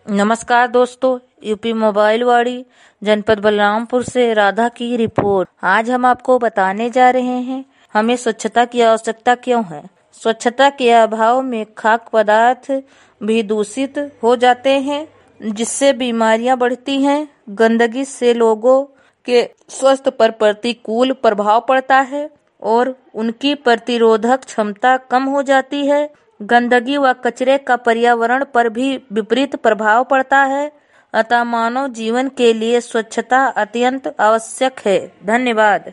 नमस्कार दोस्तों, UP mobile वाड़ी जनपद बलरामपुर से राधा की रिपोर्ट। आज हम आपको बताने जा रहे हैं हमें स्वच्छता की आवश्यकता क्यों है। स्वच्छता के अभाव में खाद्य पदार्थ भी दूषित हो जाते हैं, जिससे बीमारियां बढ़ती हैं। गंदगी से लोगों के स्वास्थ्य पर प्रतिकूल प्रभाव पड़ता है और उनकी प्रतिरोधक क्षमता कम हो जाती है। गंदगी व कचरे का पर्यावरण पर भी विपरीत प्रभाव पड़ता है। अतः मानव जीवन के लिए स्वच्छता अत्यंत आवश्यक है। धन्यवाद।